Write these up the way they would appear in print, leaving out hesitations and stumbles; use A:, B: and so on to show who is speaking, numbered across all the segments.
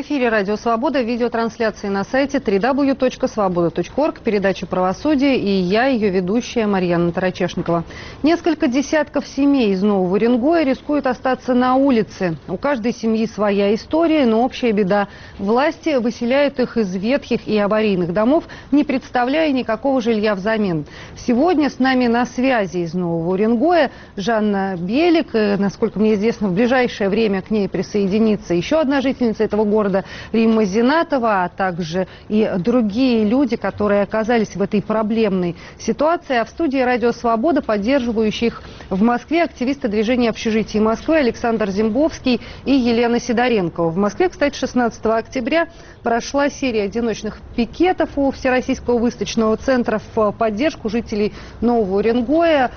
A: В эфире «Радио Свобода», видеотрансляции на сайте www.svoboda.org, передача «Правосудие», и я, ее ведущая Марьяна Тарачешникова. Несколько десятков семей из Нового Уренгоя рискуют остаться на улице. У каждой семьи своя история, но общая беда. Власти выселяют их из ветхих и аварийных домов, не представляя никакого жилья взамен. Сегодня с нами на связи из Нового Уренгоя Жанна Белик. Насколько мне известно, в ближайшее время к ней присоединится еще одна жительница этого города, Римма Зинатова, а также и другие люди, которые оказались в этой проблемной ситуации. А в студии «Радио Свобода» поддерживающих в Москве активисты движения «Общежитие Москвы» Александр Зимбовский и Елена Сидоренко. В Москве, кстати, 16 октября прошла серия одиночных пикетов у Всероссийского выставочного центра в поддержку жителей Нового Уренгоя,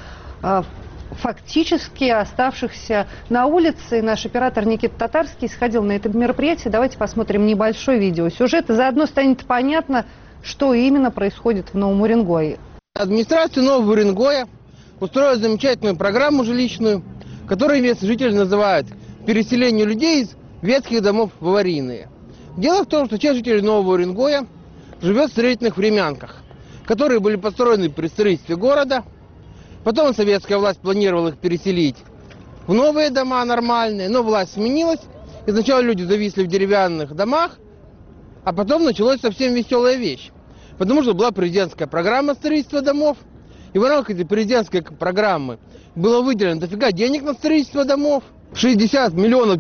A: фактически оставшихся на улице. Наш оператор Никита Татарский сходил на это мероприятие. Давайте посмотрим небольшой видеосюжет. И заодно станет понятно, что именно происходит в Новом Уренгое.
B: Администрация Нового Уренгоя устроила замечательную программу жилищную, которую местные жители называют «переселение людей из ветхих домов в аварийные». Дело в том, что часть жителей Нового Уренгоя живет в строительных времянках, которые были построены при строительстве города. Потом советская власть планировала их переселить в новые дома нормальные, но власть сменилась. И сначала люди зависли в деревянных домах, а потом началась совсем веселая вещь. Потому что была президентская программа строительства домов. И в рамках этой президентской программы было выделено дофига денег на строительство домов. 60 миллионов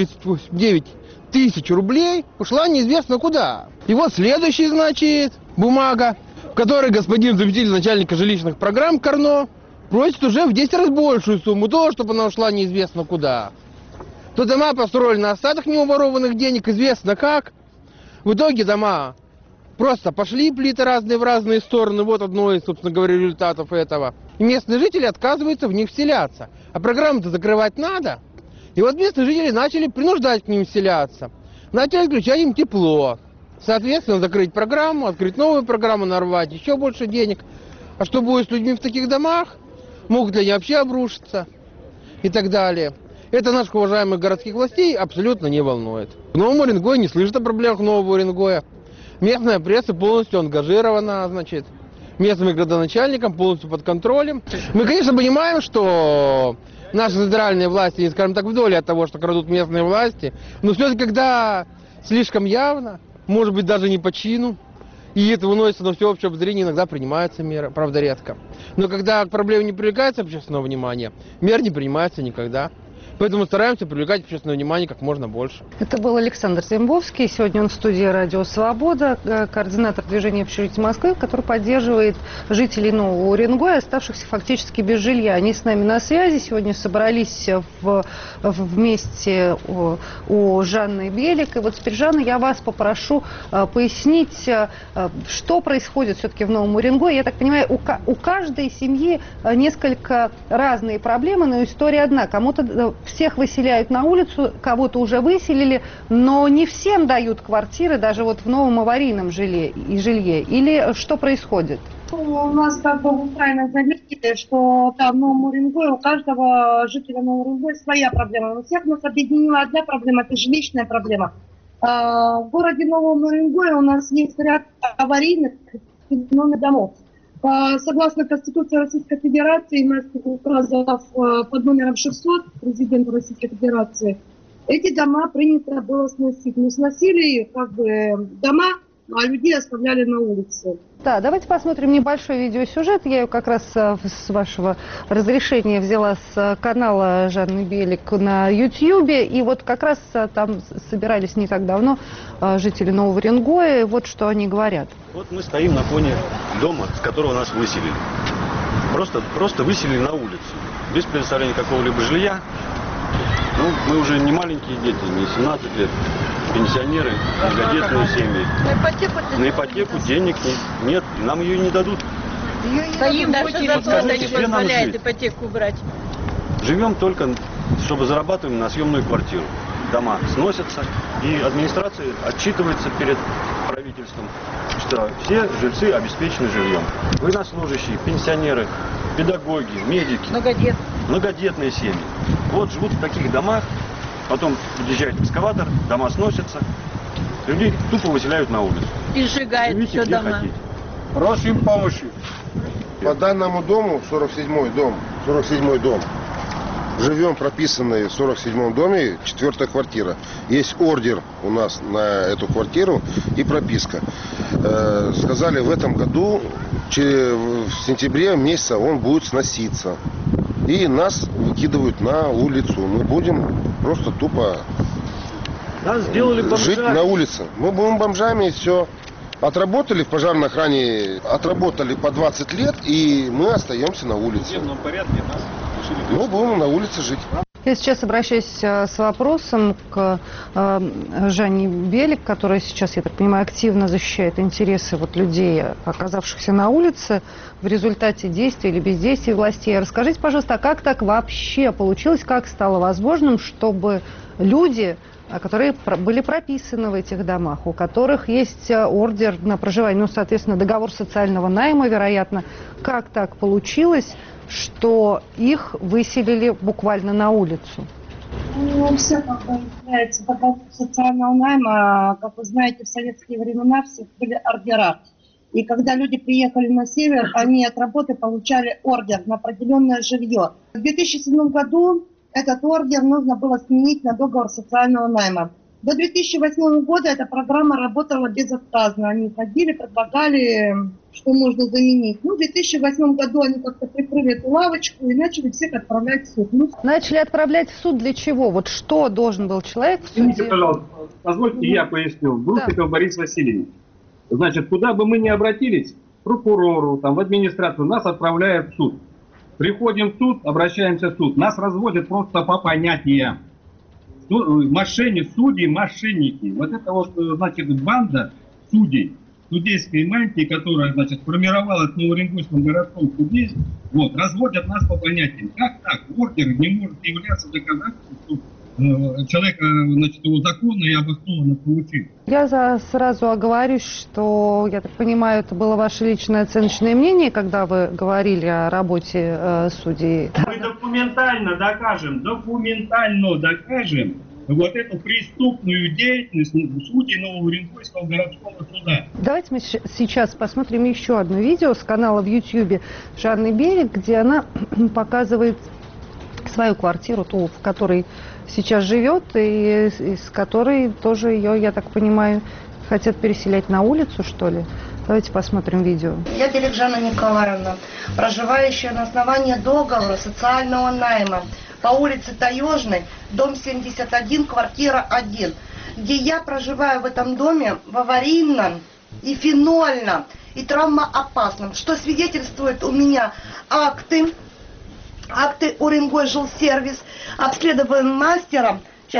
B: 539 тысяч рублей ушла неизвестно куда. И вот следующий, значит, бумага, в которой господин заместитель начальника жилищных программ Карно просит уже в 10 раз большую сумму, то, чтобы она ушла неизвестно куда. То дома построили на остаток неуворованных денег, известно как. В итоге дома просто пошли плиты разные в разные стороны. Вот одно из, собственно говоря, результатов этого. И местные жители отказываются в них вселяться. А программу-то закрывать надо. И вот местные жители начали принуждать к ним вселяться. Начали отключать им тепло. Соответственно, закрыть программу, открыть новую программу, нарвать еще больше денег. А что будет с людьми в таких домах? Могут ли они вообще обрушиться? И так далее. Это наших уважаемых городских властей абсолютно не волнует. В Новом Уренгое не слышат о проблемах Нового Уренгоя. Местная пресса полностью ангажирована, значит, местным градоначальником, полностью под контролем. Мы, конечно, понимаем, что наши федеральные власти, не скажем так, в доле от того, что крадут местные власти, но все-таки, когда слишком явно, может быть, даже не по чину, и это выносится на всеобщее обозрение, иногда принимаются меры, правда, редко. Но когда к проблеме не привлекается общественного внимания, мер не принимается никогда. Поэтому стараемся привлекать общественное внимание как можно больше.
A: Это был Александр Зимбовский. Сегодня он в студии «Радио Свобода», координатор движения «Общежитие Москвы», который поддерживает жителей Нового Уренгоя, оставшихся фактически без жилья. Они с нами на связи. Сегодня собрались вместе у Жанны Белик. И вот теперь, Жанна, я вас попрошу пояснить, что происходит все-таки в Новом Уренгое. Я так понимаю, у каждой семьи несколько разные проблемы, но история одна. Кому-то всех выселяют на улицу, кого-то уже выселили, но не всем дают квартиры, даже вот в новом аварийном жилье. Или что происходит?
C: У нас, как бы, вы правильно заметили, что там в Новом Уренгое у каждого жителя Нового Уренгоя своя проблема. У всех нас объединила одна проблема, это жилищная проблема. В городе Новом Уренгое у нас есть ряд аварийных домов. Согласно Конституции Российской Федерации, мэрских указов под номером 600 президента Российской Федерации, эти дома принято было сносить. Не сносили как бы дома, а людей оставляли на улице.
A: Да, давайте посмотрим небольшой видеосюжет. Я ее как раз с вашего разрешения взяла с канала Жанны Белик на YouTube. И вот как раз там собирались не так давно жители Нового Уренгоя. И вот что они говорят.
D: Вот мы стоим на фоне дома, с которого нас выселили. Просто выселили на улицу. Без предоставления какого-либо жилья. Ну, мы уже не маленькие дети, не 17 лет. Пенсионеры, многодетные семьи. На ипотеку денег нет, нам ее не дадут.
E: Им даже зарплата не позволяет ипотеку брать.
D: Живем только, чтобы зарабатываем на съемную квартиру. Дома сносятся, и администрация отчитывается перед правительством, что все жильцы обеспечены жильем. Военнослужащие, пенсионеры, педагоги, медики, многодетные семьи. Вот живут в таких домах, потом подъезжает экскаватор, дома сносятся, Людей тупо выселяют на улицу.
E: И сжигают
D: Живите
E: все
D: где
E: дома.
D: хотите.
F: Просим помощи. По данному дому, 47-й дом, живем прописанные в 47-м доме, 4-я квартира. Есть ордер у нас на эту квартиру и прописка. Сказали, в этом году, в сентябре месяца он будет сноситься. И нас выкидывают на улицу. Мы будем просто тупо
D: Нас сделали
F: жить
D: бомжами.
F: на улице. Мы будем бомжами и все. Отработали в пожарной охране, отработали по 20 лет, и мы остаемся на улице.
D: В судебном порядке нас решили.
F: Мы будем на улице жить.
A: Я сейчас обращаюсь с вопросом к Жанне Белик, которая сейчас, я так понимаю, активно защищает интересы вот людей, оказавшихся на улице в результате действий или бездействий властей. Расскажите, пожалуйста, а как так вообще получилось, как стало возможным, чтобы люди, которые были прописаны в этих домах, у которых есть ордер на проживание, ну, соответственно, договор социального найма, вероятно, как так получилось, что их выселили буквально на улицу?
C: Ну, все как бы является договор социального найма. Как вы знаете, в советские времена все были ордера. И когда люди приехали на север, они от работы получали ордер на определенное жилье. В 2007 году этот ордер нужно было сменить на договор социального найма. До 2008 года эта программа работала безотказно. Они ходили, предлагали, что можно заменить. Ну, в 2008 году они как-то прикрыли эту лавочку и начали всех отправлять в суд.
A: Начали отправлять в суд для чего? Вот что должен был человек в суде?
G: Извините, пожалуйста, позвольте я поясню. Брусиков Борис Васильевич. Значит, куда бы мы ни обратились, к прокурору, там, в администрацию, нас отправляют в суд. Приходим в суд, обращаемся в суд. Нас разводят просто по понятиям. Мошенники, судьи, мошенники. Вот это вот, значит, банда судей, судейской мантии, которая, значит, формировалась в Новоуренгойском городском суде, вот, разводят нас по понятиям. Как так? Ордер не может являться доказательством, что человек, значит, его законно и обоснованно получил.
A: Я сразу оговорюсь, что, я так понимаю, это было ваше личное оценочное мнение, когда вы говорили о работе судей.
G: Мы документально докажем вот эту преступную деятельность судей Новоуренгойского городского суда.
A: Давайте мы сейчас посмотрим еще одно видео с канала в YouTube Жанны Белик, где она показывает свою квартиру, ту, в которой сейчас живет, и из которой тоже ее, я так понимаю, хотят переселять на улицу, что ли? Давайте посмотрим видео.
H: Я Белик Жанна Николаевна, проживающая на основании договора социального найма по улице Таежной, дом 71, квартира 1, где я проживаю в этом доме в аварийном и фенольном и травмоопасном, что свидетельствует у меня акты Уренгой жилсервис, обследован мастером,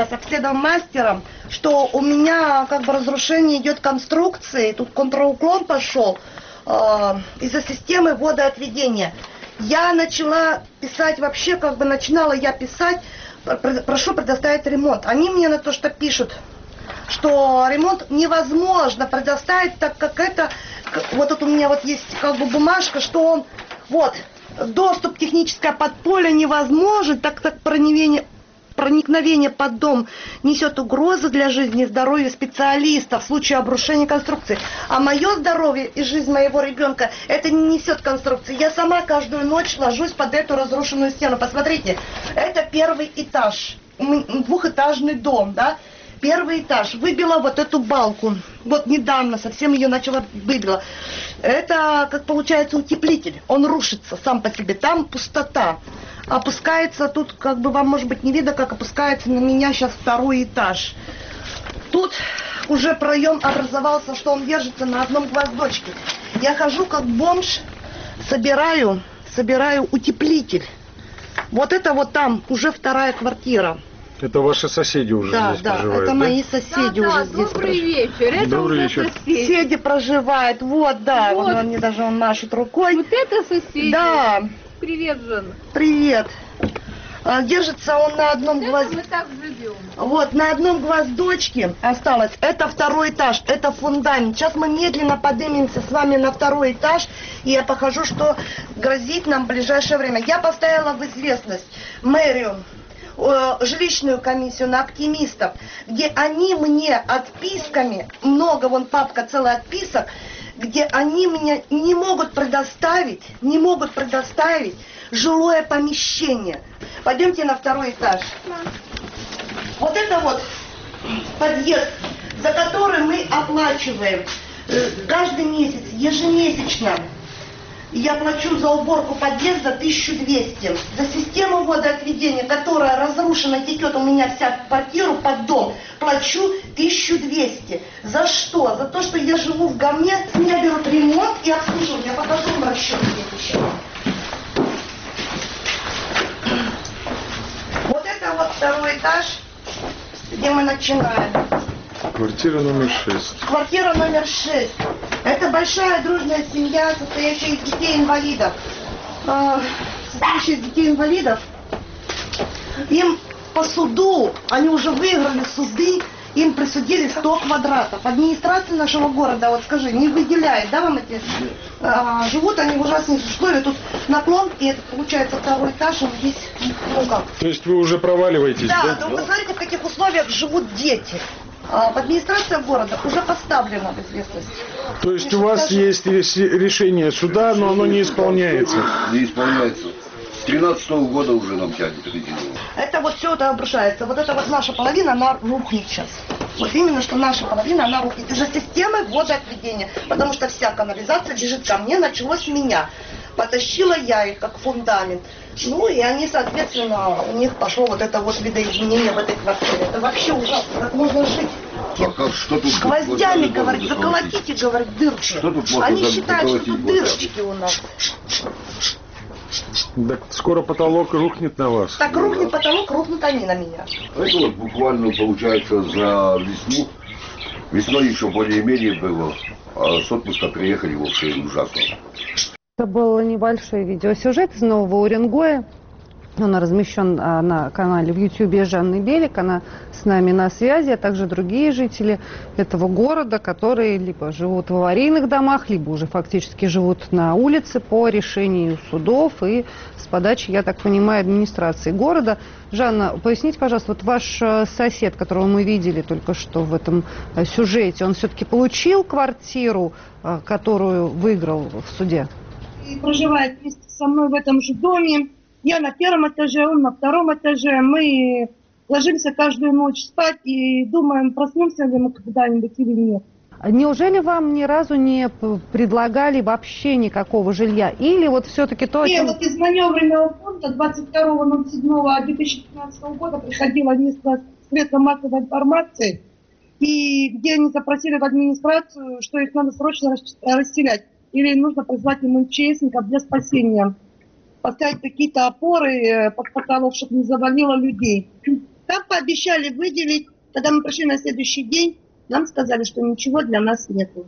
H: что у меня как бы разрушение идет конструкции, тут контрауклон пошел из-за системы водоотведения. Я начала писать, вообще как бы начинала я писать, прошу предоставить ремонт. Они мне на то, что пишут, что ремонт невозможно предоставить, так как это, вот тут у меня вот есть как бы бумажка, что он, вот, доступ техническое подполье невозможен, так как проникновение под дом несет угрозу для жизни и здоровья специалистов в случае обрушения конструкции. А мое здоровье и жизнь моего ребенка это не несет конструкции. Я сама каждую ночь ложусь под эту разрушенную стену. Посмотрите, это первый этаж, двухэтажный дом, да? Первый этаж. Выбила вот эту балку. Вот недавно совсем ее начала выбила. Это, как получается, утеплитель. Он рушится сам по себе. Там пустота. Опускается тут, как бы вам, может быть, не видно, как опускается на меня сейчас второй этаж. Тут уже проем образовался, что он держится на одном гвоздочке. Я хожу как бомж, собираю утеплитель. Вот это вот там уже вторая квартира.
F: Это ваши соседи уже здесь проживают,
H: это мои соседи уже здесь
E: Добрый вечер, это
F: Добрый
E: уже
F: вечер.
E: соседи.
H: Соседи проживают, вот, да,
E: Вот.
H: он мне даже он машет рукой.
E: Вот это соседи.
H: Да,
E: Привет, Жанна.
H: привет. Держится он на одном
E: Это
H: гвозде.
E: мы так живем.
H: Вот, на одном гвоздочке осталось. Это второй этаж, это фундамент. Сейчас мы медленно поднимемся с вами на второй этаж, и я покажу, что грозит нам в ближайшее время. Я поставила в известность мэрию жилищную комиссию на активистов, где они мне отписками, много, вон папка целая отписок, где они мне не могут предоставить жилое помещение. Пойдемте на второй этаж. Вот это вот подъезд, за который мы оплачиваем каждый месяц, ежемесячно. Я плачу за уборку подъезда 1200. За систему водоотведения, которая разрушена, текет у меня вся в квартиру под дом, плачу 1200. За что? За то, что я живу в говне, с меня берут ремонт и обслуживание. Я покажу вам расчет следующий. Вот это вот второй этаж, где мы начинаем.
I: Квартира номер 6.
H: Квартира номер 6. Это большая дружная семья, состоящая из детей-инвалидов. Состоящая из детей-инвалидов. Им по суду, они уже выиграли суды, им присудили 100 квадратов. Администрация нашего города, вот скажи, не выделяет, да, вам эти? Живут они в ужаснейших условиях. Тут наклон, и это получается второй этаж, он здесь, ну как.
I: То есть вы уже проваливаетесь, да?
H: Да, но посмотрите, в каких условиях живут дети. Администрация города уже поставлена в известность.
I: То есть у вас есть решение суда, но оно не исполняется?
J: Не исполняется. С 2013 года уже нам тянет резину.
H: Это вот все это обрушается. Вот это вот наша половина, она рухнет сейчас. Вот именно, что наша половина, она рухнет. Из-за системы водоотведения. Потому что вся канализация бежит ко мне, началось с меня. Потащила я их как фундамент. Ну и они, соответственно, у них пошло вот это вот видоизменение в этой квартире. Это вообще ужасно. Как можно жить?
J: Что тут
H: гвоздями, говорит, заколотите, говорит, дырки. Они считают, что тут дырочки у нас.
I: Так скоро потолок рухнет на вас.
H: Так рухнет потолок, рухнут они на меня.
J: Это вот буквально получается за весну. Весной еще более-менее было. А с отпуска приехали вообще ужасно.
A: Это был небольшой видеосюжет из Нового Уренгоя. Он размещен на канале в YouTube Жанны Белик. Она с нами на связи, а также другие жители этого города, которые либо живут в аварийных домах, либо уже фактически живут на улице по решению судов и с подачи, я так понимаю, администрации города. Жанна, поясните, пожалуйста, вот ваш сосед, которого мы видели только что в этом сюжете, он все-таки получил квартиру, которую выиграл в суде?
C: И проживает вместе со мной в этом же доме. Я на первом этаже, он на втором этаже. Мы ложимся каждую ночь спать и думаем, проснемся ли мы когда-нибудь или нет.
A: Неужели вам ни разу не предлагали вообще никакого жилья? Или вот все-таки то...
C: И вот из маневренного фонда 22.07.2015 года приходило несколько средств массовой информации, и где они запросили в администрацию, что их надо срочно расселять. Или нужно призвать им МЧСников для спасения. Поставить какие-то опоры под потолок, чтобы не завалило людей. Там пообещали выделить. Когда мы пришли на следующий день, нам сказали, что ничего для нас нету.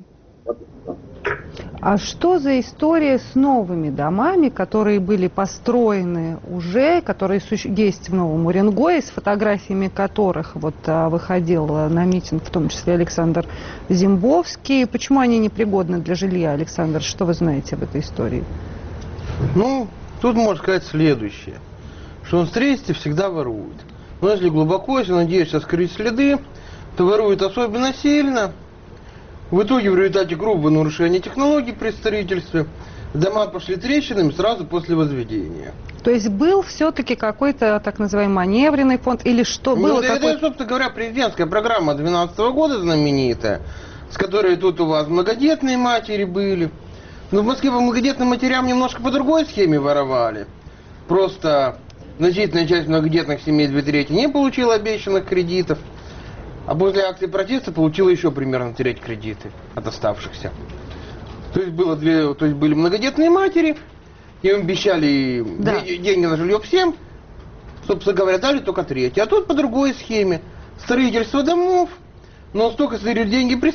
A: А что за история с новыми домами, которые были построены уже, которые есть в Новом Уренгое, с фотографиями которых вот выходил на митинг, в том числе Александр Зимбовский? Почему они непригодны для жилья, Александр? Что вы знаете об этой истории?
B: Ну, тут можно сказать следующее, что на строительстве всегда воруют. Но если глубоко, если надеешься скрыть следы, то воруют особенно сильно. В итоге в результате грубого нарушения технологий при строительстве дома пошли трещинами сразу после возведения.
A: То есть был все-таки какой-то так называемый маневренный фонд или что было?
B: Это, собственно говоря, президентская программа 2012 года знаменитая, с которой тут у вас многодетные матери были. Но в Москве по многодетным матерям немножко по другой схеме воровали. Просто значительная часть многодетных семей 2/3 не получила обещанных кредитов. А после акции протеста получила еще примерно треть кредиты от оставшихся. То есть были многодетные матери, им обещали деньги на жилье всем, собственно говоря, дали только треть. А тут по другой схеме. Строительство домов, но столько сырьют деньги при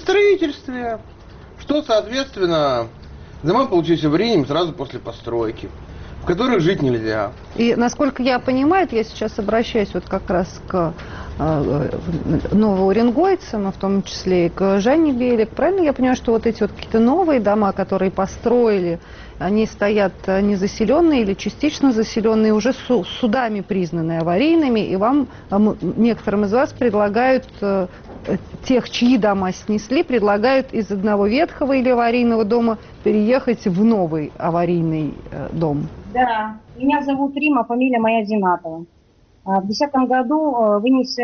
B: строительстве, что, соответственно, дома получились аварийными сразу после постройки. в которых жить нельзя.
A: И, насколько я понимаю, я сейчас обращаюсь вот как раз к новоуренгойцам, в том числе и к Жанне Белик. Правильно я понимаю, что вот эти вот какие-то новые дома, которые построили, они стоят незаселенные или частично заселенные, уже судами признанные аварийными, и вам, некоторым из вас, предлагают, тех, чьи дома снесли, предлагают из одного ветхого или аварийного дома переехать в новый аварийный дом?
K: Да, меня зовут Рима, фамилия моя Зинатова. В 2010 году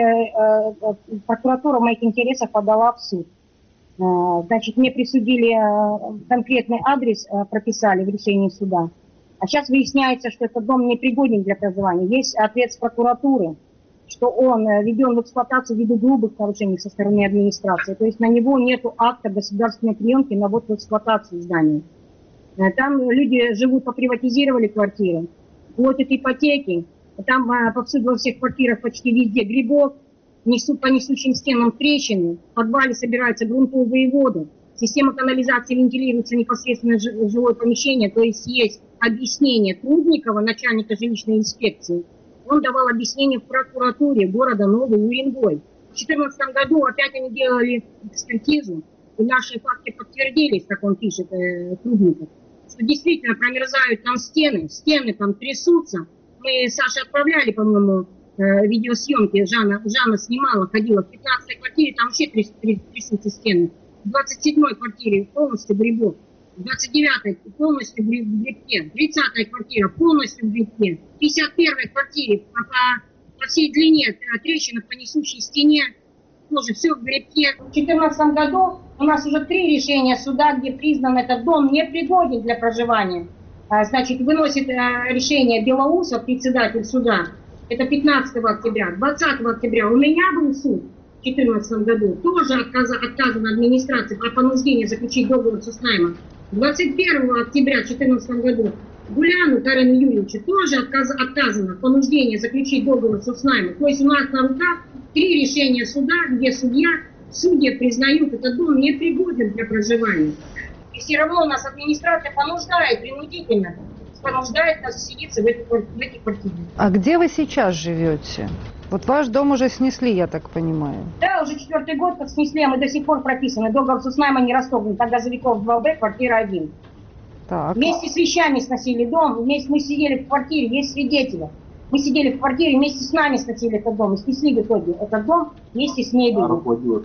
K: прокуратура в моих интересах подала в суд. Значит, мне присудили конкретный адрес, прописали в решении суда. А сейчас выясняется, что этот дом непригоден для проживания. Есть ответ с прокуратуры, что он введен в эксплуатацию ввиду грубых нарушений со стороны администрации. То есть на него нет акта государственной приемки на ввод в эксплуатацию здания. Там люди живут, поприватизировали квартиры, платят ипотеки. Там повсюду во всех квартирах почти везде грибов, несут по несущим стенам трещины, в подвале собираются грунтовые воды, система канализации вентилируется непосредственно в жилое помещение, то есть есть объяснение Трудникова, начальника жилищной инспекции. Он давал объяснение в прокуратуре города Новый Уренгой. В 2014 году опять они делали экспертизу, и наши факты подтвердились, как он пишет, Трудников, что действительно промерзают там стены там трясутся. Мы Саше отправляли, по-моему, видеосъемки, Жанна снимала, ходила в 15-й квартире, там вообще трясутся стены. В 27-й квартире полностью грибов, в 29-й полностью в грибке, 30-я квартира полностью в грибке, в 51-й квартире по всей длине трещина по несущей стене, тоже все в грибке. В 2014 году у нас уже 3 решения суда, где признан этот дом непригоден для проживания. Значит, выносит решение Белоусов, председатель суда, это 15 октября. 20 октября у меня был суд в 2014 году, тоже отказано администрации по понуждению заключить договор с Уснаймом. 21 октября 2014 году Гуляну Карену Юрьевичу тоже отказано понуждение заключить договор с Уснаймом. То есть у нас на руках 3 решения суда, где судьи признают этот дом непригоден для проживания. И все равно у нас администрация понуждает принудительно, понуждает нас селиться в эти квартиры.
A: А где вы сейчас живете? Вот ваш дом уже снесли, я так понимаю.
K: Да, уже 4-й год как снесли, а мы до сих пор прописаны. Договор с Уснаймом не расторгнут, так газовиков 2Б, квартира 1.
A: Так.
K: Вместе с вещами сносили дом, вместе мы сидели в квартире, есть свидетели. Мы сидели в квартире, вместе с нами сносили этот дом, и снесли в итоге этот дом вместе с мебелью.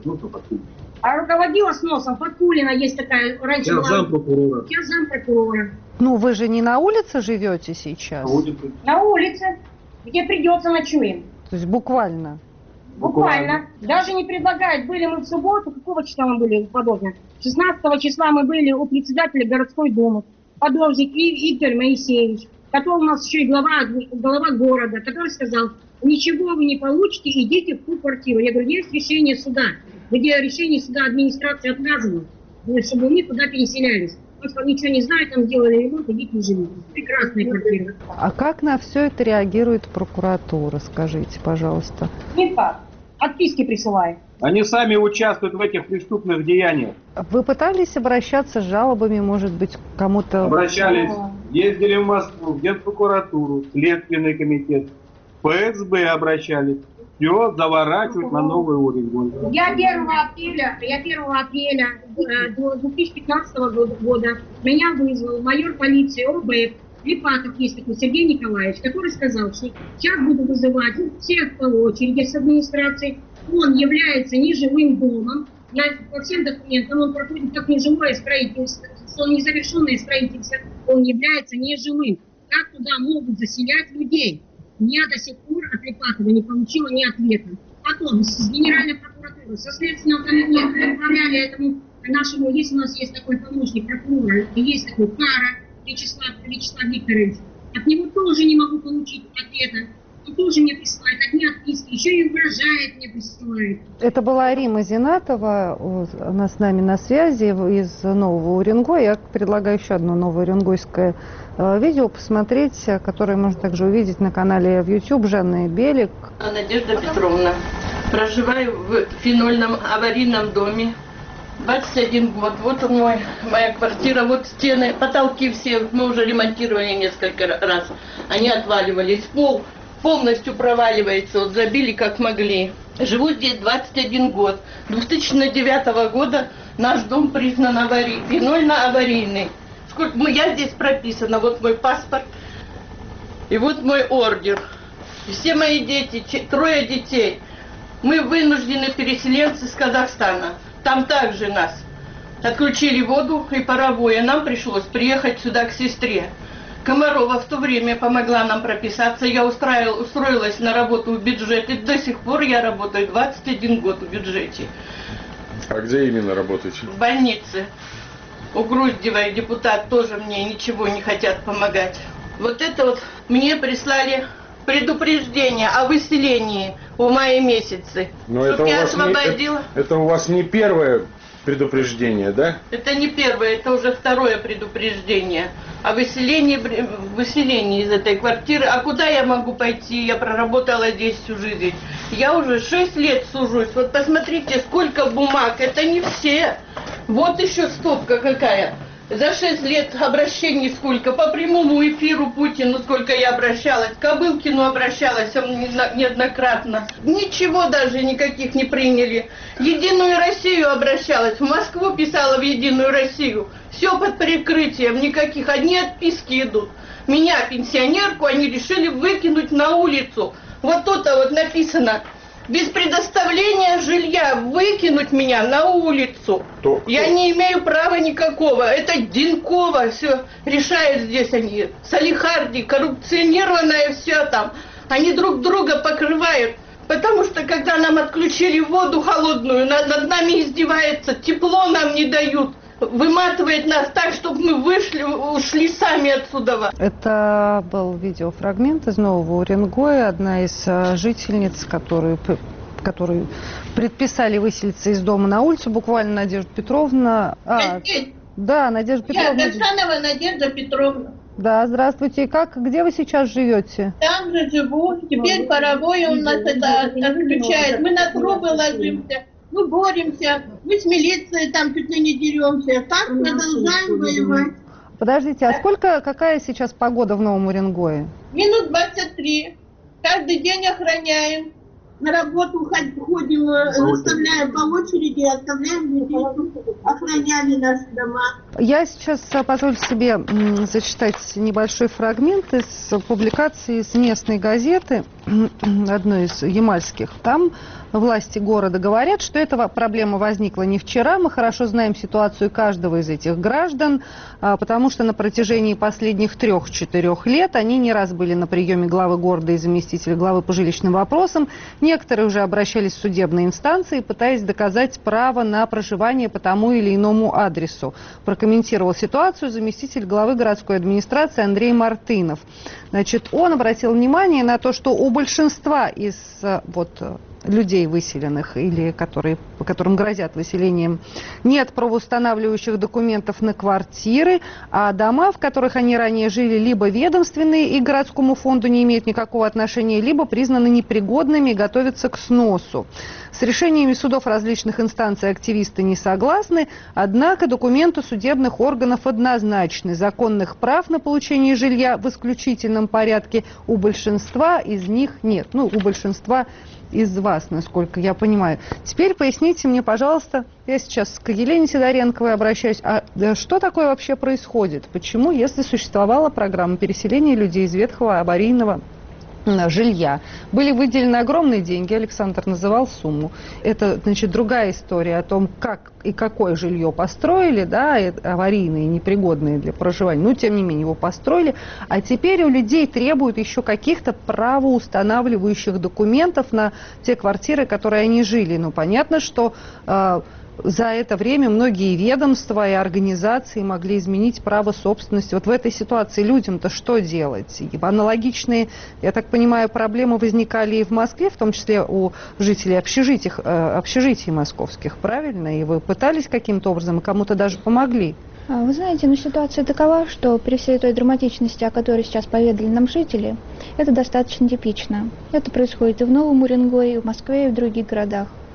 K: А руководила сносом Фаткулина, есть такая, раньше
G: сейчас
K: была...
G: зампрокурора.
K: Сейчас зампрокурора.
A: Ну, вы же не на улице живете сейчас?
K: На улице, где придется, ночуем.
A: То есть буквально?
K: Буквально. Даже не предлагают. Были мы в субботу, какого числа мы были у Подолжня? 16 числа мы были у председателя городской думы, Подолжник Игорь Моисеевич, который у нас еще и глава города, который сказал, ничего вы не получите, идите в ту квартиру. Я говорю, есть решение суда, где решение суда администрации отказано, чтобы мы туда переселялись. Потому что ничего не знают, там делали ремонт, идите и живите. Прекрасная квартира.
A: А как на все это реагирует прокуратура, скажите, пожалуйста?
K: Никак. Отписки присылают.
G: Они сами участвуют в этих преступных деяниях.
A: Вы пытались обращаться с жалобами, может быть, кому-то?
G: Обращались, ездили в Москву, в Генпрокуратуру, Следственный комитет, ФСБ обращались. Все заворачивают на Новый Уренгой.
K: Я 1 апреля 2015 года меня вызвал майор полиции ОБЭП Липатов, есть такой Сергей Николаевич, который сказал, что сейчас буду вызывать всех по очереди с администрацией. Он является неживым домом. По всем документам он проходит как нежилое строительство, он незавершенное строительство, он является нежилым. Как туда могут заселять людей? Я до сих пор от Липатова не получила ни ответа. Потом с Генеральной прокуратуры, со Следственного комитета отправляли этому нашему, если у нас есть такой помощник прокурора, и есть такой Кара Вячеслав Викторович, от него тоже не могу получить ответа. Он тоже мне присылает одни отписки, еще и угрожает мне присылает.
A: Это была Рима Зинатова, она с нами на связи из Нового Уренгоя. Я предлагаю еще одно новоуренгойское видео посмотреть, которое можно также увидеть на канале в YouTube Жанны Белик.
E: Надежда Петровна. Проживаю в фенольном аварийном доме 21 год. Вот моя квартира, вот стены, потолки все, мы уже ремонтировали несколько раз. Они отваливались, пол полностью проваливается, вот забили как могли. Живу здесь 21 год. 2009 года наш дом признан фенольно-аварийный. Я здесь прописана, вот мой паспорт и вот мой ордер. Все мои дети, 3 детей, мы вынуждены переселенцы с Казахстана. Там также нас отключили воду и паровое. Нам пришлось приехать сюда к сестре. Комарова в то время помогла нам прописаться. Я устроилась на работу в бюджет. И до сих пор я работаю 21 год в бюджете.
I: А где именно работаете?
E: В больнице. У Груздевой депутат тоже мне ничего не хотят помогать. Вот это вот мне прислали предупреждение о выселении в мае месяце.
I: Но это у вас не первое предупреждение, да?
E: Это не первое, это уже 2 предупреждение о выселении из этой квартиры. А куда я могу пойти? Я проработала здесь всю жизнь. Я уже 6 лет сужусь. Вот посмотрите, сколько бумаг. Это не все. Вот еще стопка какая. За 6 лет обращений сколько. По прямому эфиру Путину сколько я обращалась. К Кобылкину обращалась, он неоднократно. Ничего даже никаких не приняли. Единую Россию обращалась. В Москву писала в Единую Россию. Все под прикрытием. Никаких. Одни отписки идут. Меня, пенсионерку, они решили выкинуть на улицу. Вот тут вот написано. Без предоставления жилья выкинуть меня на улицу. Я не имею права никакого. Это Денкова все решают здесь они. Салихарди, коррупционированное все там. Они друг друга покрывают. Потому что когда нам отключили воду холодную, над нами издевается, тепло нам не дают. Выматывает нас так, чтобы мы ушли сами отсюда.
A: Это был видеофрагмент из Нового Уренгоя. Одна из жительниц, которую предписали выселиться из дома на улицу, буквально Надежда Петровна. Да, Надежда Петровна.
E: Я Гасанова Надежда Петровна.
A: Да, здравствуйте. Где вы сейчас живете?
E: Там же живу. Теперь паровой у нас это отключает. Мы на трубы ложимся. Мы боремся, мы с милицией там чуть ли не деремся. Так продолжаем воевать.
A: Подождите, а какая сейчас погода в Новом Уренгое?
E: Минут 23. Каждый день охраняем. На работу ходим, расставляем по очереди, оставляем людей, охраняли наши дома.
A: Я сейчас позволю себе зачитать небольшой фрагмент из публикации из местной газеты, одной из ямальских. Там власти города говорят, что эта проблема возникла не вчера. Мы хорошо знаем ситуацию каждого из этих граждан, потому что на протяжении последних 3-4 лет они не раз были на приеме главы города и заместителя главы по жилищным вопросам. Некоторые уже обращались в судебные инстанции, пытаясь доказать право на проживание по тому или иному адресу. Прокомментировал ситуацию заместитель главы городской администрации Андрей Мартынов. Значит, он обратил внимание на то, что у большинства из людей выселенных или которым грозят выселением, нет правоустанавливающих документов на квартиры, а дома, в которых они ранее жили, либо ведомственные и к городскому фонду не имеют никакого отношения, либо признаны непригодными и готовятся к сносу. С решениями судов различных инстанций активисты не согласны, однако документы судебных органов однозначны. Законных прав на получение жилья в исключительном порядке у большинства из них нет. У большинства из вас, насколько я понимаю. Теперь поясните мне, пожалуйста, я сейчас к Елене Сидоренковой обращаюсь, что такое вообще происходит? Почему, если существовала программа переселения людей из ветхого аварийного жилья, были выделены огромные деньги, Александр называл сумму. Это, значит, другая история о том, как и какое жилье построили, да, аварийные, непригодные для проживания, но тем не менее его построили, а теперь у людей требуют еще каких-то правоустанавливающих документов на те квартиры, которые они жили. Понятно, что за это время многие ведомства и организации могли изменить право собственности. В этой ситуации людям-то что делать? Аналогичные, я так понимаю, проблемы возникали и в Москве, в том числе у жителей общежитий московских, правильно? И вы пытались каким-то образом, и кому-то даже помогли?
L: Вы знаете, ситуация такова, что при всей той драматичности, о которой сейчас поведали нам жители, это достаточно типично. Это происходит и в Новом Уренгое, и в Москве, и в других городах.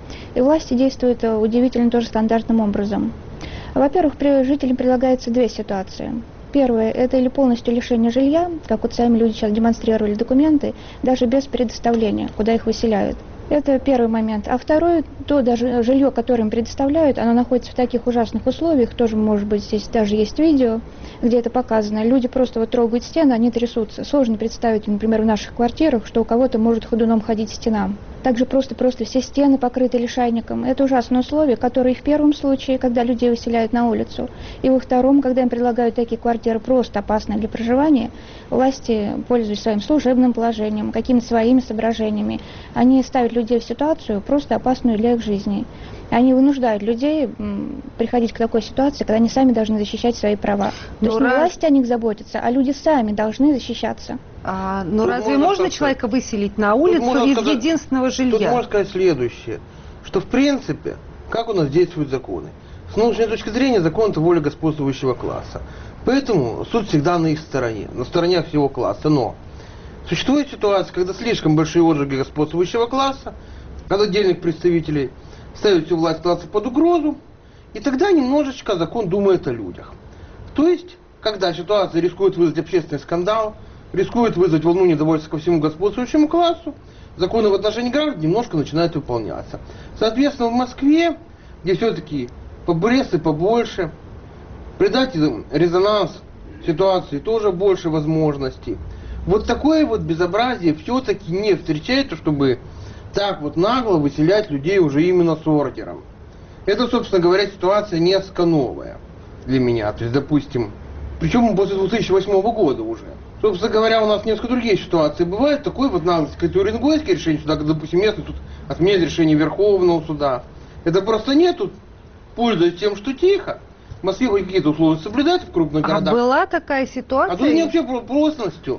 L: И власти действуют удивительно тоже стандартным образом. Во-первых, жителям предлагается две ситуации. Первое – это или полностью лишение жилья, как вот сами люди сейчас демонстрировали документы, даже без предоставления, куда их выселяют. Это первый момент. А второй, то даже жилье, которое им предоставляют, оно находится в таких ужасных условиях, тоже, может быть, здесь даже есть видео, где это показано. Люди просто вот трогают стены, они трясутся. Сложно представить, например, в наших квартирах, что у кого-то может ходуном ходить стена. Также просто все стены покрыты лишайником. Это ужасные условия, которые в первом случае, когда людей выселяют на улицу, и во втором, когда им предлагают такие квартиры просто опасные для проживания, власти, пользуясь своим служебным положением, какими-то своими соображениями, они ставят людей в ситуацию просто опасную для их жизни. Они вынуждают людей приходить к такой ситуации, когда они сами должны защищать свои права. То есть не власти о них заботятся, а люди сами должны защищаться.
A: Но разве можно человека выселить на улицу из единственного жилья?
B: Тут можно сказать следующее, что в принципе, как у нас действуют законы. С научной точки зрения закон – это воля господствующего класса. Поэтому суд всегда на их стороне, на стороне всего класса. Но существует ситуация, когда слишком большие отжиги господствующего класса, когда отдельных представителей ставят всю власть класса под угрозу, и тогда немножечко закон думает о людях. То есть, когда ситуация рискует вызвать общественный скандал, рискует вызвать волну недовольства ко всему господствующему классу, законы в отношении граждан немножко начинают выполняться. Соответственно, в Москве, где все-таки побрессы побольше, придать резонанс ситуации тоже больше возможностей. Вот такое вот безобразие все-таки не встречается, чтобы так вот нагло выселять людей уже именно с ордером. Это, собственно говоря, ситуация несколько новая для меня. То есть, допустим, причем после 2008 года уже. Собственно говоря, у нас несколько другие ситуации бывают. Такой вот наглость, как и Уренгойское решение суда, когда, допустим, местный суд отменяет решение Верховного суда. Это просто нет, тут пользуясь тем, что тихо. В Москве какие-то условия соблюдать в крупных городах.
A: Была такая ситуация?
B: А тут не вообще плотностью.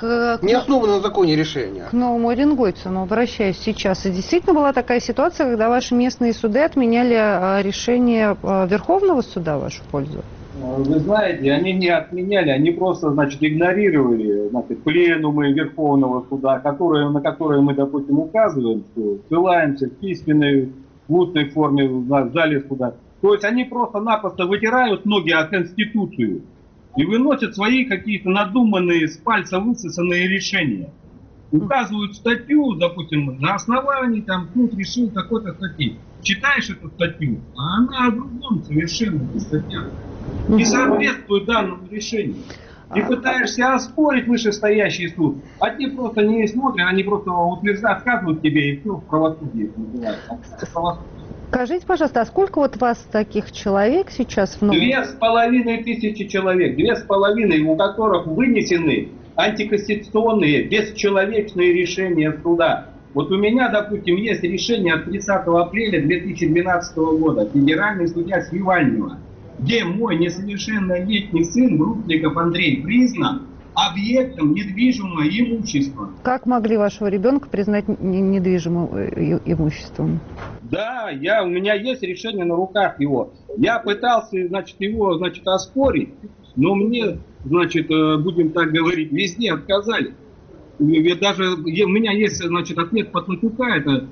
B: Не основано на законе решения.
A: К новому уренгойцу, но обращаюсь сейчас. И действительно была такая ситуация, когда ваши местные суды отменяли решение Верховного суда в вашу пользу?
G: Вы знаете, они не отменяли, они просто, значит, игнорировали, значит, пленумы Верховного суда, на которые мы, допустим, указываем, что ссылаемся в письменной, в устной форме в зале суда. То есть они просто-напросто вытирают ноги о Конституцию и выносят свои какие-то надуманные, с пальца высосанные решения. Указывают статью, допустим, на основании, там, суд решил какой-то статьи. Читаешь эту статью, а она о другом совершенно, эта статья. Не соответствует данному решению. И пытаешься оспорить вышестоящий суд, а те просто не смотрят, они просто утверждают, отказывают тебе, и все в правосудии называется.
A: Скажите, пожалуйста, а сколько вот вас таких человек сейчас в новом...
G: 2500 человек, 2500, у которых вынесены антиконституционные, бесчеловечные решения суда. Вот у меня, допустим, есть решение от 30 апреля 2012 года, федеральный судья Свивальнева, где мой несовершеннолетний сын Брутников Андрей признан объектом недвижимого имущества.
A: Как могли вашего ребенка признать недвижимым имуществом?
G: Да, у меня есть решение на руках его. Я пытался, его, оспорить, но мне, будем так говорить, везде отказали. Даже у меня есть, ответ Патлатюка, это,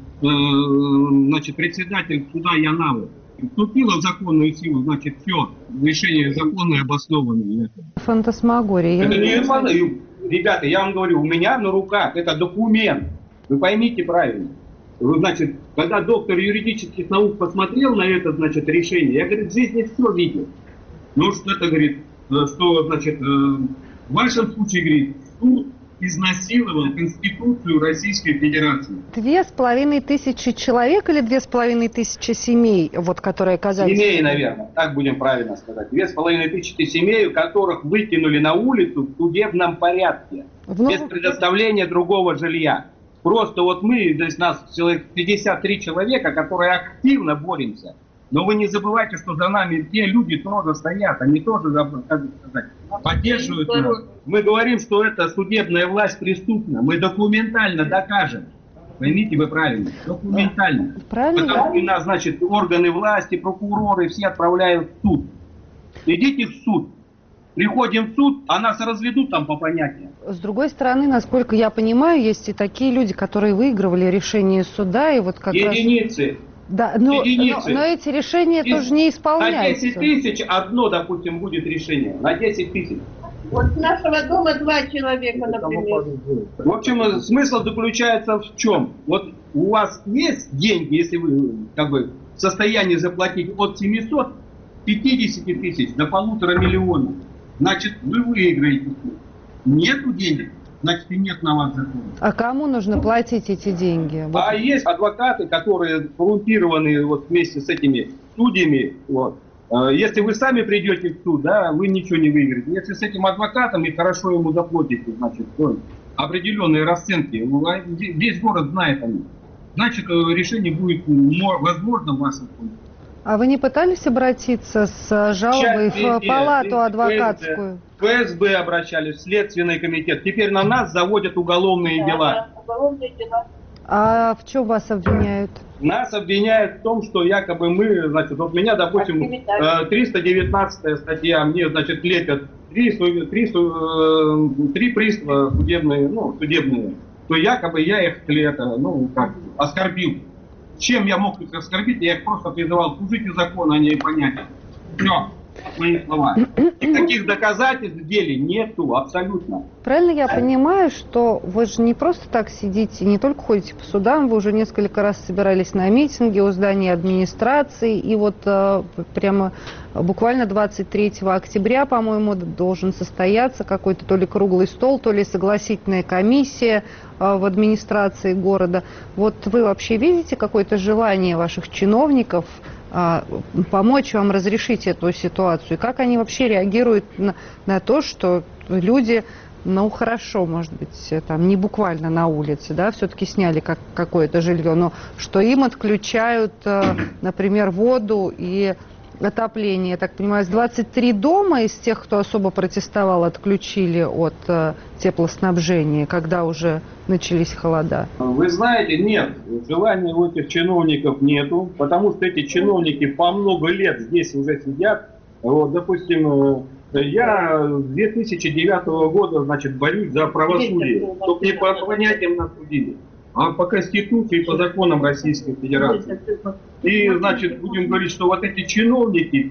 G: председатель суда Янавы. Вступило в законную силу, все, решение законное, обоснованное.
A: Фантасмагория.
G: Это не ребята, я вам говорю, у меня на руках это документ. Вы поймите правильно. Когда доктор юридических наук посмотрел на это, решение, я, говорит, в жизни все видел. Ну, что это, говорит, что, в вашем случае, говорит, суд изнасиловал Конституцию Российской Федерации.
A: 2500 человек или 2500 семей, вот, которые оказались...
G: Семей, наверное, так будем правильно сказать. 2500 семей, которых выкинули на улицу в судебном порядке, без предоставления другого жилья. Просто вот мы, здесь нас человек 53 человека, которые активно боремся. Но вы не забывайте, что за нами те люди тоже стоят, они тоже, как сказать, поддерживают нас. Мы говорим, что это судебная власть преступна. Мы документально докажем. Поймите вы правильно. Документально.
A: Правильно.
G: Потому что нас, органы власти, прокуроры все отправляют в суд. Идите в суд. Приходим в суд, а нас разведут там по понятиям.
A: С другой стороны, насколько я понимаю, есть и такие люди, которые выигрывали решение суда. И вот как
G: единицы.
A: Да, но
G: единицы.
A: Эти решения тоже не исполняются.
G: На 10 тысяч одно, допустим, будет решение. На 10 тысяч.
E: Вот с нашего дома 2 человека, например.
G: В общем, смысл заключается в чем? Вот у вас есть деньги, если вы как бы в состоянии заплатить от 750 тысяч до 1,5 миллиона, значит, вы выиграете. Нету денег, значит, и нет на вас закона.
A: А кому нужно платить эти деньги? Вот.
G: А есть адвокаты, которые коррумпированы вот вместе с этими судьями. Вот. Если вы сами придете в суд, да, вы ничего не выиграете. Если с этим адвокатом и хорошо ему заплатите, значит, определенные расценки, весь город знает о них, значит, решение будет возможно в вашем пользу.
A: А вы не пытались обратиться с жалобой в палату адвокатскую?
G: В ФСБ обращались, в Следственный комитет. Теперь на нас заводят уголовные дела.
E: Уголовные дела.
A: А в чем вас обвиняют?
G: Нас обвиняют в том, что якобы мы, значит, вот меня, допустим, 319 статья, мне, значит, лепят три пристава судебные, судебные, то якобы я их оскорбил. Чем я мог их оскорбить? Я их просто призывал служите закону, а не понятия. Все. Мои слова. Никаких доказательств в деле нету, абсолютно.
A: Правильно я понимаю, что вы же не просто так сидите, не только ходите по судам, вы уже несколько раз собирались на митинги у здания администрации, и вот прямо буквально 23 октября, по-моему, должен состояться какой-то то ли круглый стол, то ли согласительная комиссия в администрации города. Вот вы вообще видите какое-то желание ваших чиновников помочь вам разрешить эту ситуацию? И как они вообще реагируют на то, что люди, хорошо, может быть, там не буквально на улице, да, все-таки сняли какое-то жилье, но что им отключают, например, воду и отопление. Я так понимаю, с 23 дома из тех, кто особо протестовал, отключили от теплоснабжения, когда уже начались холода?
G: Вы знаете, нет, желания у этих чиновников нету, потому что эти чиновники по много лет здесь уже сидят. Вот, допустим, я с 2009 года, значит, борюсь за правосудие, только не по понятиям нас судили, а по Конституции и по законам Российской Федерации. И, значит, будем говорить, что вот эти чиновники,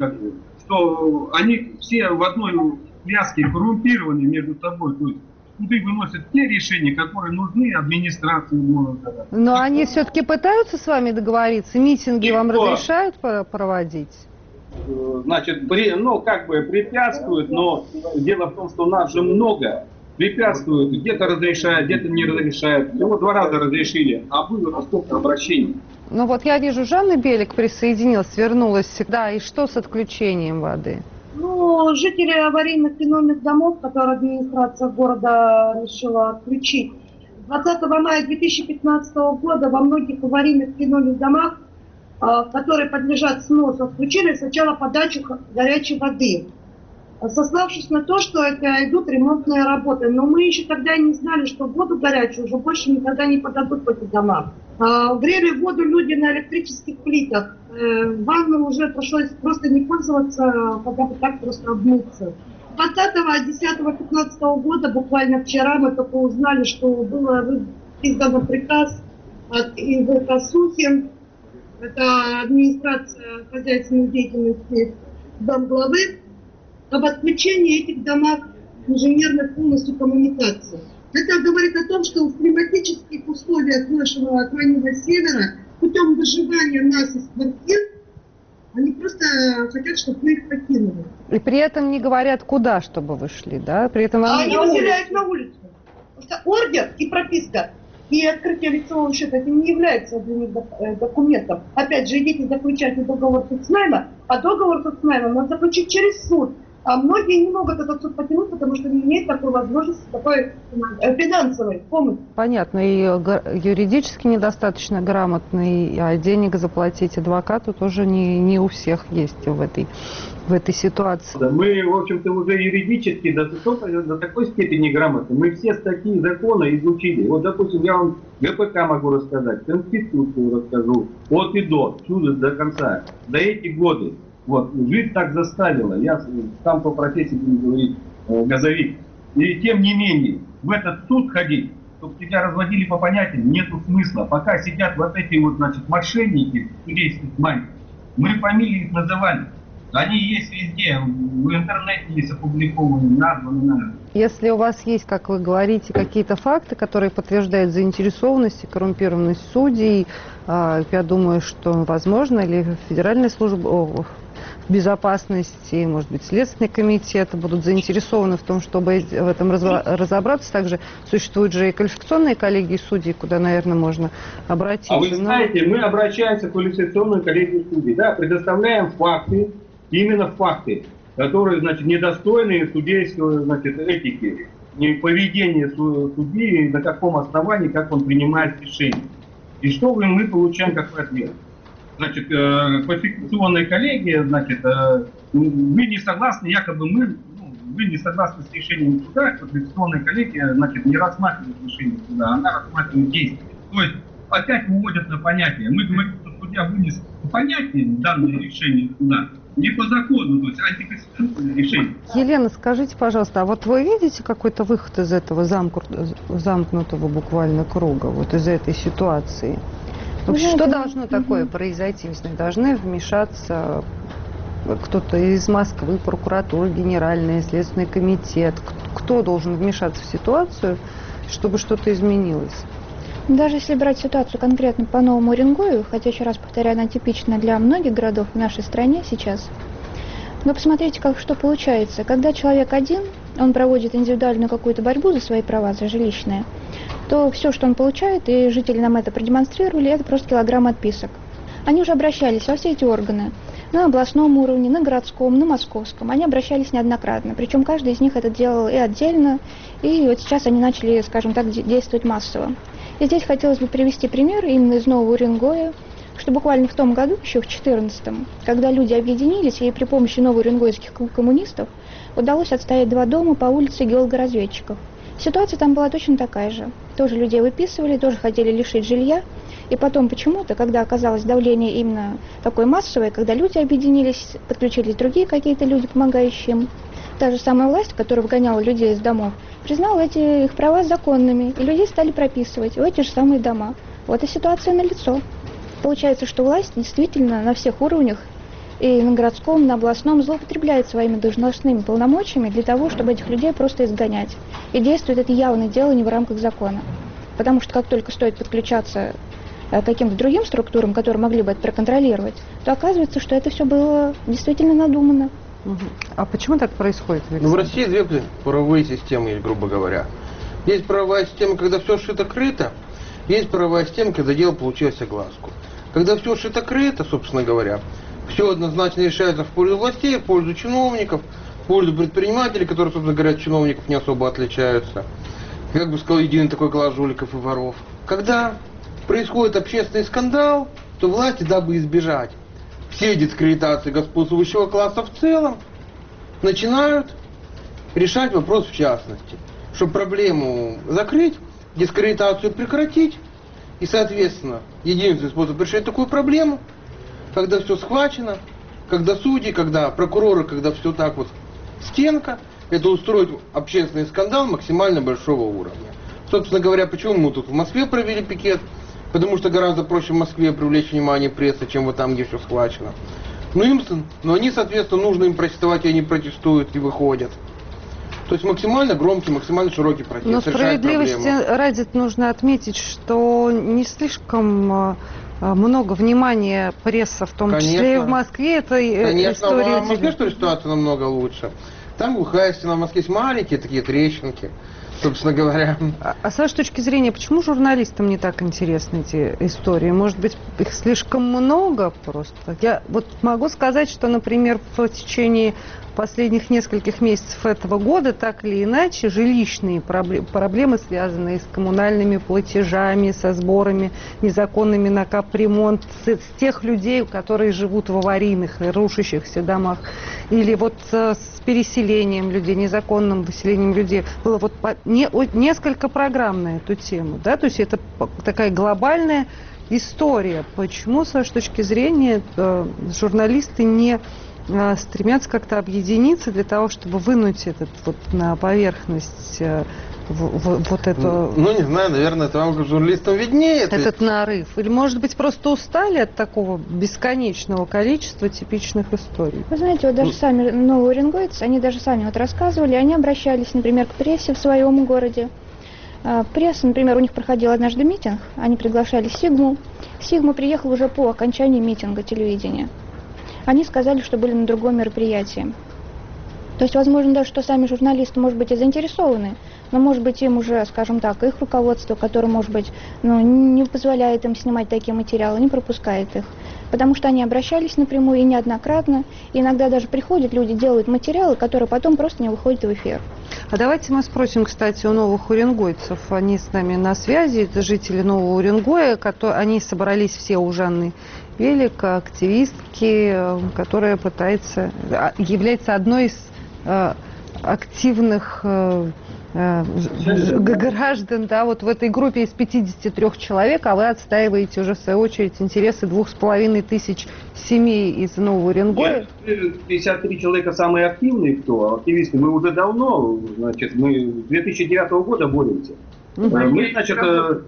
G: что они все в одной связке коррумпированы между собой, то есть суды выносят те решения, которые нужны администрации города.
A: Но они все-таки пытаются с вами договориться? Митинги вам разрешают проводить?
G: Значит, препятствуют, но дело в том, что нас же много. Препятствуют, где-то разрешают, где-то не разрешают. Всего 2 раза разрешили, а было столько обращений.
A: Ну вот я вижу, Жанна Белик присоединилась, вернулась. Да, и что с отключением воды?
C: Жители аварийных и новых домов, которые администрация города решила отключить, 20 мая 2015 года во многих аварийных и новых домах, которые подлежат сносу, отключили сначала подачу горячей воды, сославшись на то, что это идут ремонтные работы. Но мы еще тогда не знали, что воду горячую уже больше никогда не подадут в эти дома. Грели воду люди на электрических плитах. Ванну уже пришлось просто не пользоваться, когда бы так просто обмыться. 20.10.15 года, буквально вчера, мы только узнали, что был издан приказ от ИВК Сухин, это администрация хозяйственной деятельности замглавы, об отключении этих домов инженерных полностью коммуникаций. Это говорит о том, что в климатических условиях нашего крайнего севера путем выживания нас из квартир они просто хотят, чтобы мы их покинули.
A: И при этом не говорят, куда, чтобы вы шли, да? При этом
C: они выселяют на улицу. Потому что ордер и прописка и открытие лицевого счета это не является для них документом. Опять же, идите заключать договор соцнайма, а договор соцнайма надо заключить через суд. А многие не могут этот суд потянуть, потому что не имеют такой возможности, такой финансовой помощи.
A: Понятно, и юридически недостаточно грамотный, а денег заплатить адвокату тоже не у всех есть в этой ситуации.
G: Да, мы, в общем-то, уже юридически до такой степени грамотны. Мы все статьи закона изучили. Вот, допустим, я вам ГПК могу рассказать, Конституцию расскажу, от и до, всюду до конца, до эти годы. Вот, жизнь так заставила, я сам по профессии, будем говорить, газовик. И тем не менее, в этот суд ходить чтобы тебя разводили по понятиям, нету смысла. Пока сидят вот эти вот, значит, мошенники в судейских банках, мы фамилии их называли. Они есть везде, в интернете есть опубликованы, названы.
A: Если у вас есть, как вы говорите, какие-то факты, которые подтверждают заинтересованность и коррумпированность судей, я думаю, что, возможно, или Федеральная служба безопасности, может быть, Следственный комитет будут заинтересованы в том, чтобы в этом разобраться. Также существуют же и квалификационные коллегии судей, куда, наверное, можно обратиться.
G: А вы знаете, мы обращаемся в квалификационную коллегию судей, да, предоставляем факты, именно факты, которые, значит, недостойны судейского, значит, этики, поведения судьи, на каком основании, как он принимает решение. И что мы получаем как ответ? Значит, квалификационная коллегия, значит, вы не согласны, якобы вы не согласны с решением суда, квалификационная коллегия, значит, не рассматривает решение суда, она рассматривает действия. То есть опять выводят на понятие. Мы говорим, что судья вынес по понятию данное решение суда, не по закону, то есть антиконституционное решение.
A: Елена, скажите, пожалуйста, а вот вы видите какой-то выход из этого замкнутого буквально круга, вот из этой ситуации? Вообще, что должно такое произойти? Должны вмешаться кто-то из Москвы, прокуратура генеральная, Следственный комитет. Кто должен вмешаться в ситуацию, чтобы что-то изменилось?
L: Даже если брать ситуацию конкретно по Новому Уренгою, хотя, еще раз повторяю, она типична для многих городов в нашей стране сейчас, но посмотрите, что получается. Когда человек один, он проводит индивидуальную какую-то борьбу за свои права, за жилищные, то все, что он получает, и жители нам это продемонстрировали, это просто килограмм отписок. Они уже обращались во все эти органы, на областном уровне, на городском, на московском. Они обращались неоднократно, причем каждый из них это делал и отдельно, и вот сейчас они начали, скажем так, действовать массово. И здесь хотелось бы привести пример именно из Нового Уренгоя, что буквально в том году, еще в 2014-м, когда люди объединились, и при помощи новоуренгойских коммунистов удалось отстоять 2 дома по улице геологоразведчиков. Ситуация там была точно такая же. Тоже людей выписывали, тоже хотели лишить жилья. И потом почему-то, когда оказалось давление именно такое массовое, когда люди объединились, подключились другие какие-то люди, помогающие им, та же самая власть, которая выгоняла людей из домов, признала эти их права законными, и людей стали прописывать в эти же самые дома. Вот и ситуация налицо. Получается, что власть действительно на всех уровнях, и на городском, на областном, злоупотребляет своими должностными полномочиями для того, чтобы этих людей просто изгонять. И действует это явное дело не в рамках закона. Потому что как только стоит подключаться к каким-то другим структурам, которые могли бы это проконтролировать, то оказывается, что это все было действительно надумано.
A: А почему так происходит?
B: В России 2 правовые системы, грубо говоря. Есть правовая система, когда все шито-крыто, есть правовая система, когда дело получилось огласку. Когда все шито-крыто, собственно говоря, все однозначно решается в пользу властей, в пользу чиновников, в пользу предпринимателей, которые, собственно говоря, от чиновников не особо отличаются. Как бы сказал, единый такой класс жуликов и воров. Когда происходит общественный скандал, то власти, дабы избежать всей дискредитации господствующего класса в целом, начинают решать вопрос в частности. Чтобы проблему закрыть, дискредитацию прекратить, и, соответственно, единственный способ решить такую проблему, когда все схвачено, когда судьи, когда прокуроры, когда все так вот стенка, это устроить общественный скандал максимально большого уровня. Собственно говоря, почему мы тут в Москве провели пикет? Потому что гораздо проще в Москве привлечь внимание прессы, чем вот там, где все схвачено. Но они, соответственно, нужно им протестовать, и они протестуют и выходят. То есть максимально громкий, максимально широкий протест.
A: Но справедливости ради нужно отметить, что не слишком много внимания пресса, в том числе и в Москве, это история.
B: А в Москве, что ли, ситуация намного лучше. Там глухая стена, в Москве есть маленькие такие трещинки, собственно говоря.
A: А с вашей точки зрения, почему журналистам не так интересны эти истории? Может быть, их слишком много просто? Я вот могу сказать, что, например, в течение последних нескольких месяцев этого года, так или иначе, жилищные проблемы, связанные с коммунальными платежами, со сборами незаконными на капремонт, с тех людей, которые живут в аварийных, рушащихся домах, или вот с переселением людей, незаконным выселением людей, было вот несколько программ на эту тему, да, то есть это такая глобальная история. Почему, с вашей точки зрения, журналисты не стремятся как-то объединиться для того, чтобы вынуть этот вот на поверхность вот это...
B: Ну, не знаю, наверное, это вам, журналистам, виднее.
A: Этот нарыв. Или, может быть, просто устали от такого бесконечного количества типичных историй?
L: Вы знаете, вот даже сами новоуренгойцы, они даже сами вот рассказывали, они обращались, например, к прессе в своем городе. Пресса, например, у них проходил однажды митинг, они приглашали Сигму. Сигма приехал уже по окончании митинга телевидения. Они сказали, что были на другом мероприятии. То есть, возможно, даже, что сами журналисты, может быть, и заинтересованы, но, может быть, им уже, скажем так, их руководство, которое, может быть, не позволяет им снимать такие материалы, не пропускает их. Потому что они обращались напрямую и неоднократно, и иногда даже приходят люди, делают материалы, которые потом просто не выходят в эфир.
A: А давайте мы спросим, кстати, у новых уренгойцев. Они с нами на связи, это жители Нового Уренгоя, они собрались все у Жанны Белик, активистки, которая является одной из активных граждан, да, вот в этой группе из 53 человек, а вы отстаиваете уже в свою очередь интересы 2500 семей из Нового Уренгоя.
G: 53 человека самые активные, кто активисты, мы уже давно, значит, мы с 2009 года боремся. Мы, значит,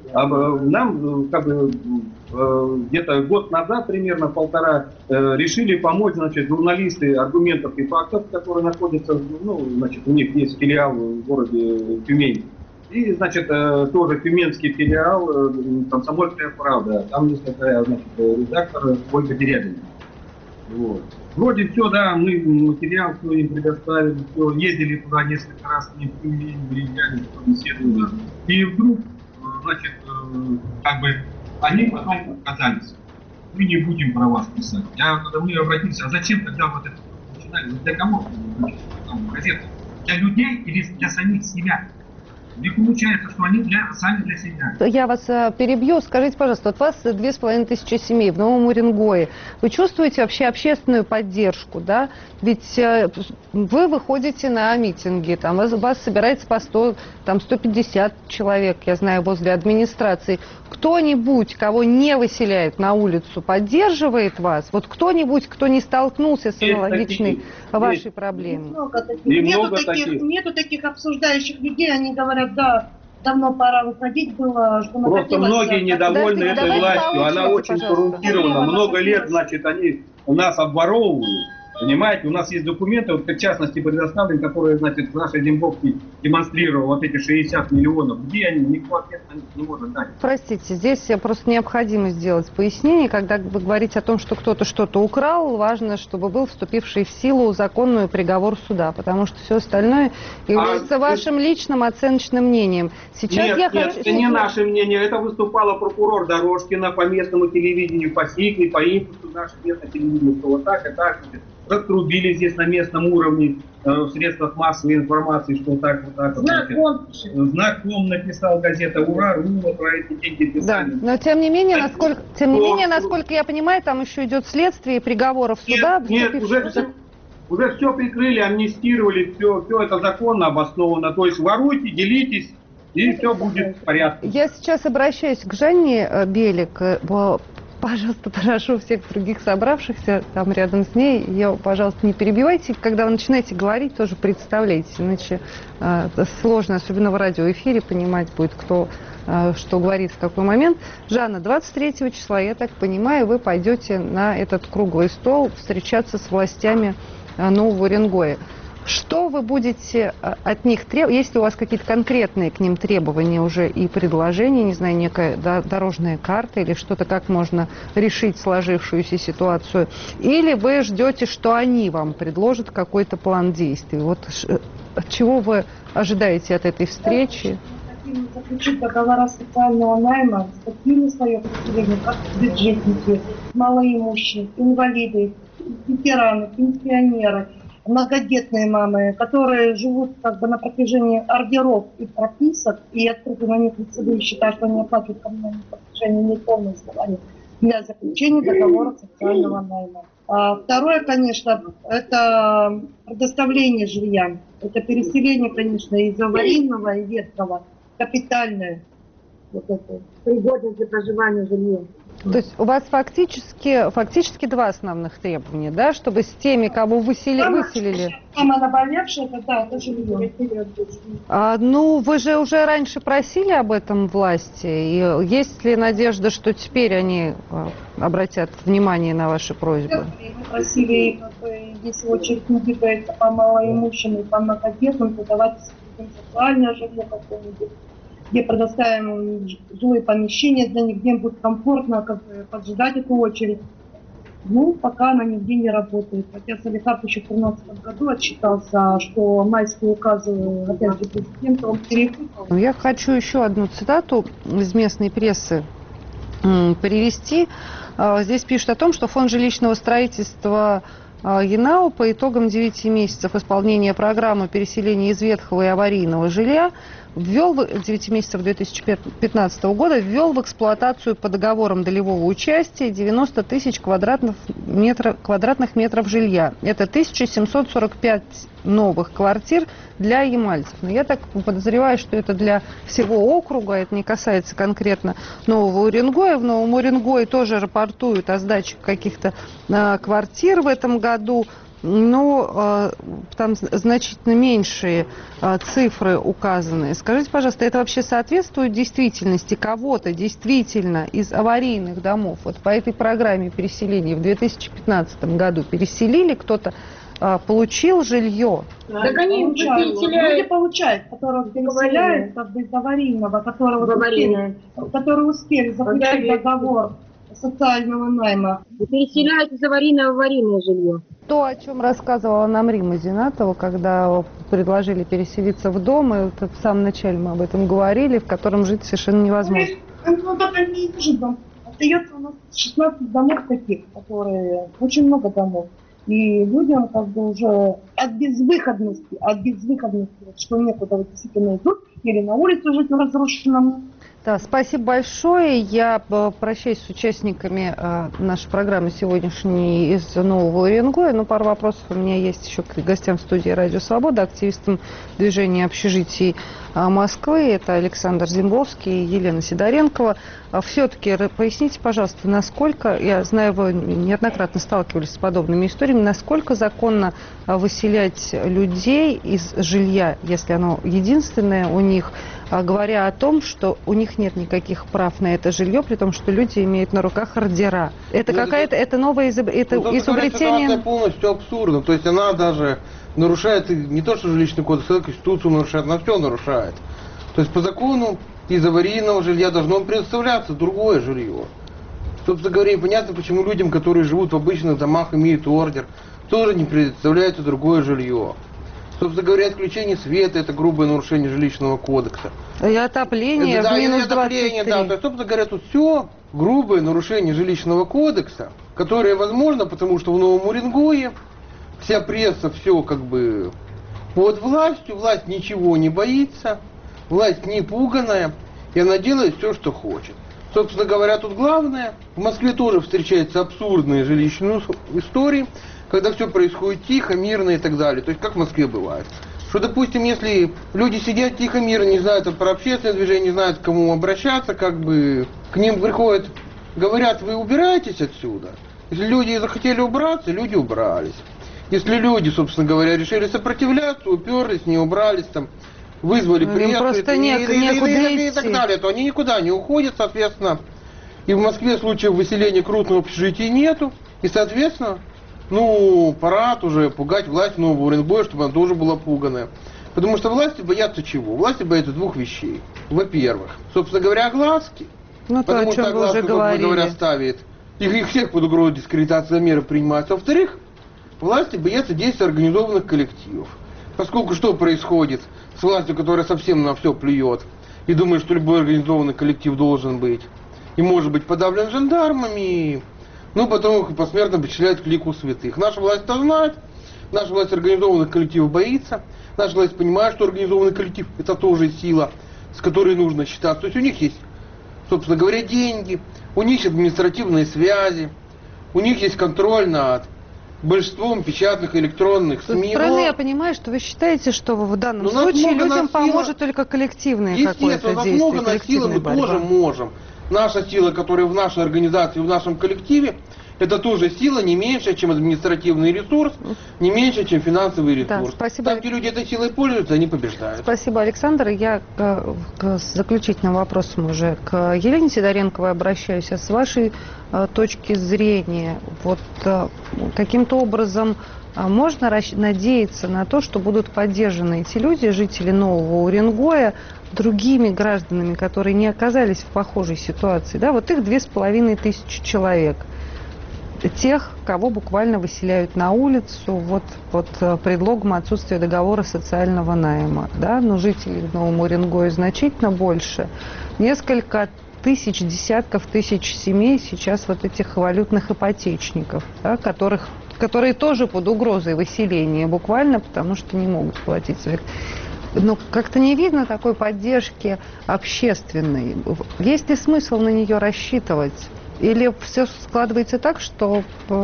G: нам как бы где-то год назад, примерно полтора, решили помочь, значит, журналисты аргументов и фактов, которые находятся, значит, у них есть филиал в городе Тюмень. И, значит, тоже тюменский филиал «Комсомольская правда». Там есть такая, значит, редактор Ольга Дерябина. Вот. Вроде все, да, мы материал все им предоставили, все, ездили туда несколько раз, не в Тюмень, выезжали, беседовали. И вдруг, значит, как бы они потом отказались. Мы не будем про вас писать. Когда мы обратились, а зачем тогда вот это начинали? Для кого? Газеты? Для людей или для самих себя? И получается, что они сами для себя.
A: Я вас перебью. Скажите, пожалуйста, вот у вас 2500 семей в Новом Уренгое. Вы чувствуете вообще общественную поддержку, да? Ведь вы выходите на митинги, там вас собирается по 100, там 150 человек, я знаю, возле администрации. Кто-нибудь, кого не выселяют на улицу, поддерживает вас? Вот кто-нибудь, кто не столкнулся с аналогичной вашей проблемой?
C: Нету таких обсуждающих людей, они говорят, да, давно пора выходить было, что
G: просто многие недовольны этой властью, она очень коррумпирована, много лет, значит, они у нас обворовывают. Понимаете, у нас есть документы, вот, в частности, предоставлены, которые, значит, в нашей Дембовке демонстрировал вот эти 60 миллионов. Где они? Никто ответ на них не может дать.
A: Простите, здесь просто необходимо сделать пояснение. Когда вы говорите о том, что кто-то что-то украл, важно, чтобы был вступивший в силу законный приговор суда, потому что все остальное является вашим личным оценочным мнением. Сейчас
G: это не наше мнение. Это выступала прокурор Дорожкина по местному телевидению, по СИК, по импульсу, наше местное телевидение, что вот так и так. Раструбили здесь на местном уровне в средствах массовой информации, что так, вот так. Знаком написал газета «Ура», «Рула», про эти деньги писали.
A: Да, но тем не менее, насколько я понимаю, там еще идет следствие и приговоров суда.
G: Нет, уже все прикрыли, амнистировали, все это законно обосновано. То есть воруйте, делитесь, и все будет в порядке.
A: Я сейчас обращаюсь к Жанне Белик. Пожалуйста, прошу всех других собравшихся там рядом с ней, ее, пожалуйста, не перебивайте. Когда вы начинаете говорить, тоже представляйте, иначе сложно, особенно в радиоэфире, понимать будет, кто что говорит в какой момент. Жанна, 23 числа, я так понимаю, вы пойдете на этот круглый стол встречаться с властями Нового Уренгоя. Что вы будете от них требовать? Есть ли у вас какие-то конкретные к ним требования уже и предложения, не знаю, некая дорожная карта или что-то, как можно решить сложившуюся ситуацию? Или вы ждете, что они вам предложат какой-то план действий? Вот чего вы ожидаете от этой встречи?
C: Заключить договора социального найма с такими слоями населения, как бюджетники, малоимущие, инвалиды, ветераны, пенсионеры, многодетные мамы, которые живут как бы на протяжении ордеров и прописок, и открыты на них лицевые счета, что они оплачивают коммунальные платежи, имеют полное основание для заключения договора социального найма. Второе, конечно, это предоставление жилья. Это переселение, конечно, из аварийного и ветхого, капитальное, вот это, пригодное для проживания жилья.
A: То есть у вас фактически два основных требования, да, чтобы с теми, кого выселили...
C: Самое наболевшее, это жилье.
A: Ну, вы же уже раньше просили об этом власти, и есть ли надежда, что теперь они обратят внимание на ваши просьбы?
C: Мы просили, если очередь не двигается по малоимущим и по многодетным, то давайте социальное жилье какое-нибудь, где предоставим жилые помещения для них, где им будет комфортно поджидать эту очередь. Ну, пока она нигде не работает. Хотя Салихард еще в 2013 году отчитался, что майские указы, опять же, президента, он перепутал.
A: Я хочу еще одну цитату из местной прессы привести. Здесь пишут о том, что фонд жилищного строительства ЯНАУ по итогам 9 месяцев исполнения программы переселения из ветхого и аварийного жилья 9 месяцев 2015 года ввел в эксплуатацию по договорам долевого участия 90 тысяч квадратных метров жилья. Это 1745 новых квартир для ямальцев. Но я так подозреваю, что это для всего округа, это не касается конкретно Нового Уренгоя. В Новом Уренгое тоже рапортуют о сдаче каких-то квартир в этом году. Но там значительно меньшие цифры указаны. Скажите, пожалуйста, это вообще соответствует действительности? Кого-то действительно из аварийных домов вот по этой программе переселения в 2015 году переселили, кто-то получил жилье?
K: Так они
C: люди получают, которых переселяют из аварийного, которые успели заключить договор социального найма.
K: Переселяют из аварийного в аварийное жилье.
A: То, о чем рассказывала нам Римма Зинатова, когда предложили переселиться в дом, и вот в самом начале мы об этом говорили, в котором жить совершенно невозможно.
C: Ну, только не нужен дом. Остается у нас 16 домов таких, которые... Очень много домов. И людям как бы уже от безвыходности, что некуда вот действительно идут, или на улице жить в разрушенном. Да, спасибо большое. Я прощаюсь с участниками нашей программы сегодняшней из Нового Уренгоя. Но пару вопросов у меня есть еще к гостям в студии «Радио Свобода», активистам движения общежитий Москвы. Это Александр Зимбовский и Елена Сидоренкова. Все-таки поясните, пожалуйста, насколько, я знаю, вы неоднократно сталкивались с подобными историями, насколько законно выселять людей из жилья, если оно единственное у них, говоря о том, что у них нет никаких прав на это жилье, при том, что люди имеют на руках ордера. Это какая-то, это новое изобретение.
B: Ситуация полностью абсурдна. То есть она даже нарушает не то, что жилищный кодекс, а Конституцию нарушает, она все нарушает. То есть по закону из аварийного жилья должно предоставляться другое жилье. Собственно говоря, непонятно, почему людям, которые живут в обычных домах, имеют ордер, тоже не предоставляется другое жилье. Собственно говоря, отключение света – это грубое нарушение жилищного кодекса.
A: И отопление в минус 23.
B: Да, то есть, собственно говоря, тут все грубое нарушение жилищного кодекса, которое возможно, потому что в Новом Уренгое вся пресса, все как бы под властью, власть ничего не боится, власть не пуганая, и она делает все, что хочет. Собственно говоря, тут главное, в Москве тоже встречаются абсурдные жилищные истории, когда все происходит тихо, мирно и так далее. То есть как в Москве бывает. Что, допустим, если люди сидят тихо, мирно, не знают про общественное движение, не знают, к кому обращаться, как бы к ним приходят, говорят, вы убираетесь отсюда. Если люди захотели убраться, люди убрались. Если люди, собственно говоря, решили сопротивляться, уперлись, не убрались, там, вызвали пресс и так далее, то они никуда не уходят, соответственно. И в Москве случаев выселения крупных общежитий нету. И, соответственно, ну, пора уже пугать власть Нового Уренгоя, чтобы она тоже была пуганая. Потому что власти боятся чего? Власти боятся двух вещей. Во-первых, собственно говоря, огласки.
A: Ну, то,
B: потому
A: о чем
B: что огласку,
A: вы уже говорили.
B: говоря, ставит. Их всех под угрозой дискредитации меры принимаются. Во-вторых, власти боятся действий организованных коллективов. Поскольку что происходит с властью, которая совсем на все плюет и думает, что любой организованный коллектив должен быть и может быть подавлен жандармами, ну, потом их посмертно причисляют к лику святых. Наша власть это знает, наша власть организованных коллективов боится, наша власть понимает, что организованный коллектив это тоже сила, с которой нужно считаться. То есть у них есть, собственно говоря, деньги, у них есть административные связи, у них есть контроль над большинством печатных электронных СМИ.
A: Правильно я понимаю, что вы считаете, что в данном случае людям поможет только коллективное какое-то действие?
B: Естественно, много насилия мы тоже можем. наша сила, которая в нашей организации, в нашем коллективе, это тоже сила не меньше, чем административный ресурс, не меньше, чем финансовый ресурс.
A: Да, спасибо.
B: Там, где люди этой силой пользуются, они побеждают.
A: Спасибо, Александр. Я к заключительным вопросам уже к Елене Сидоренковой обращаюсь. А с вашей точки зрения, вот каким-то образом можно надеяться на то, что будут поддержаны эти люди, жители Нового Уренгоя, другими гражданами, которые не оказались в похожей ситуации? Да, вот их 2500 человек. Тех, кого буквально выселяют на улицу вот под предлогом отсутствия договора социального найма. Да? Но жителей в Новом Уренгое значительно больше. Несколько тысяч, десятков тысяч семей сейчас вот этих валютных ипотечников, да, которые тоже под угрозой выселения буквально, потому что не могут платить своих. Но как-то не видно такой поддержки общественной. Есть ли смысл на нее рассчитывать? Или все складывается так, что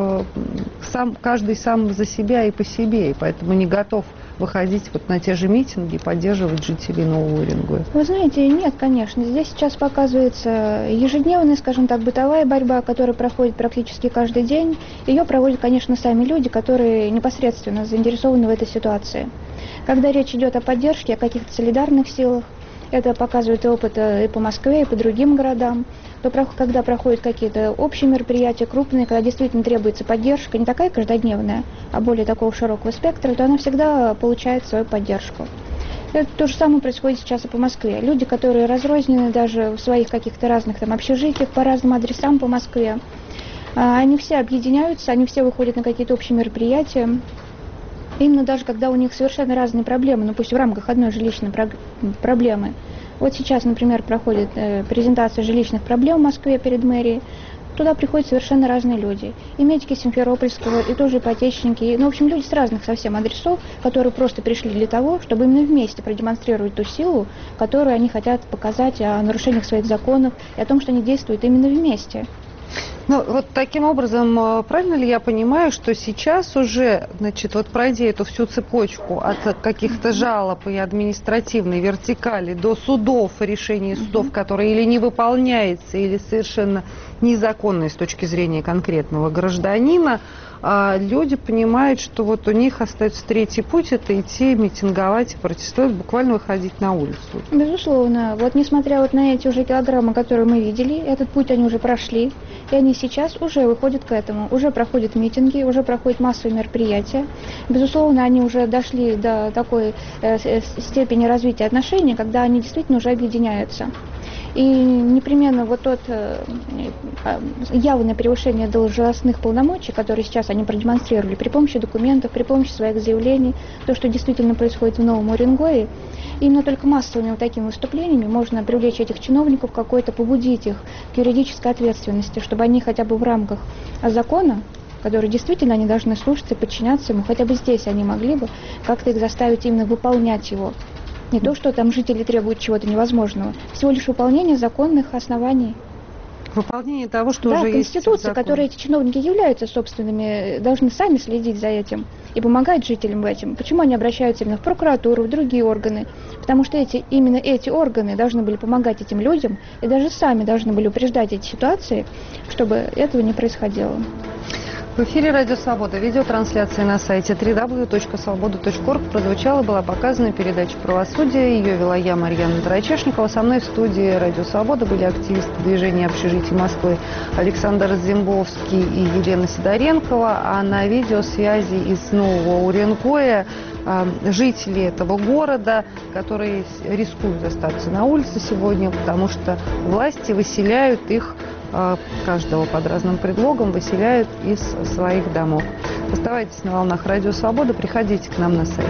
A: каждый сам за себя и по себе, и поэтому не готов выходить вот на те же митинги и поддерживать жителей Нового Уренгоя?
L: Вы знаете, нет, конечно. Здесь сейчас показывается ежедневная, скажем так, бытовая борьба, которая проходит практически каждый день. Ее проводят, конечно, сами люди, которые непосредственно заинтересованы в этой ситуации. Когда речь идет о поддержке, о каких-то солидарных силах, это показывает и опыт и по Москве, и по другим городам. То когда проходят какие-то общие мероприятия, крупные, когда действительно требуется поддержка, не такая каждодневная, а более такого широкого спектра, то она всегда получает свою поддержку. Это то же самое происходит сейчас и по Москве. Люди, которые разрознены даже в своих каких-то разных там общежитиях, по разным адресам по Москве, они все объединяются, они все выходят на какие-то общие мероприятия. Именно даже когда у них совершенно разные проблемы, ну пусть в рамках одной жилищной проблемы. Вот сейчас, например, проходит презентация жилищных проблем в Москве перед мэрией. Туда приходят совершенно разные люди. И медики Симферопольского, и тоже ипотечники. Ну, в общем, люди с разных совсем адресов, которые просто пришли для того, чтобы именно вместе продемонстрировать ту силу, которую они хотят показать о нарушениях своих законов и о том, что они действуют именно вместе.
A: Ну, вот таким образом, правильно ли я понимаю, что сейчас уже, значит, вот пройдя эту всю цепочку от каких-то жалоб и административной вертикали до судов, решений судов, которые или не выполняются, или совершенно незаконные с точки зрения конкретного гражданина, люди понимают, что вот у них остается третий путь, это идти митинговать и протестовать, буквально выходить на улицу.
L: Безусловно. Вот несмотря вот на эти уже килограммы, которые мы видели, этот путь они уже прошли, и они сейчас уже выходят к этому, уже проходят митинги, уже проходят массовые мероприятия. Безусловно, они уже дошли до такой степени развития отношений, когда они действительно уже объединяются. И непременно вот тот явное превышение должностных полномочий, которые сейчас они продемонстрировали при помощи документов, при помощи своих заявлений, то, что действительно происходит в Новом Уренгое, именно только массовыми вот такими выступлениями можно привлечь этих чиновников, побудить их к юридической ответственности, чтобы они хотя бы в рамках закона, который действительно они должны слушаться и подчиняться ему, хотя бы здесь они могли бы как-то их заставить именно выполнять его. Не то, что там жители требуют чего-то невозможного, всего лишь выполнение законных оснований.
A: Выполнение того, что
L: да,
A: уже есть в
L: Конституции, которые эти чиновники являются собственными, должны сами следить за этим и помогать жителям в этом. Почему они обращаются именно в прокуратуру, в другие органы? Потому что именно эти органы должны были помогать этим людям и даже сами должны были упреждать эти ситуации, чтобы этого не происходило.
A: В эфире «Радио Свобода». Видеотрансляция на сайте www.svoboda.org прозвучала, была показана передача «Правосудие». Ее вела я, Марьяна Тарачешникова. Со мной в студии «Радио Свобода» были активисты движения общежитий Москвы Александр Зимбовский и Елена Сидоренкова. А на видеосвязи из Нового Уренгоя жители этого города, которые рискуют остаться на улице сегодня, потому что власти выселяют их, каждого под разным предлогом, выселяют из своих домов. Оставайтесь на волнах «Радио Свобода», приходите к нам на сайт.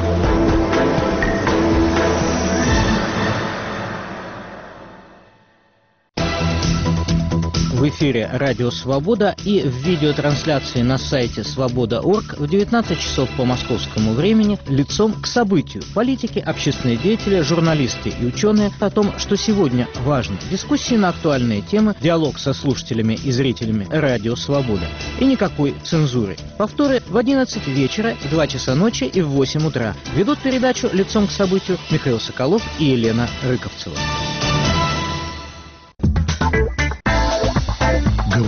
M: В эфире «Радио Свобода» и в видеотрансляции на сайте Свобода.орг в 19 часов по московскому времени лицом к событию. Политики, общественные деятели, журналисты и ученые о том, что сегодня важно. Дискуссии на актуальные темы, диалог со слушателями и зрителями «Радио Свобода». И никакой цензуры. Повторы в 11 вечера, в 2 часа ночи и в 8 утра. Ведут передачу лицом к событию Михаил Соколов и Елена Рыковцева.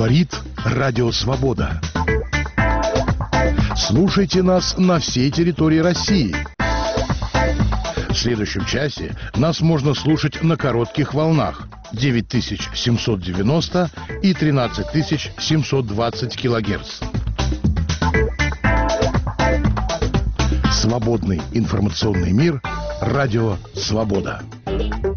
N: Говорит Радио Свобода. Слушайте нас на всей территории России. В следующем часе нас можно слушать на коротких волнах 9790 и 13720 килогерц. Свободный информационный мир. Радио Свобода.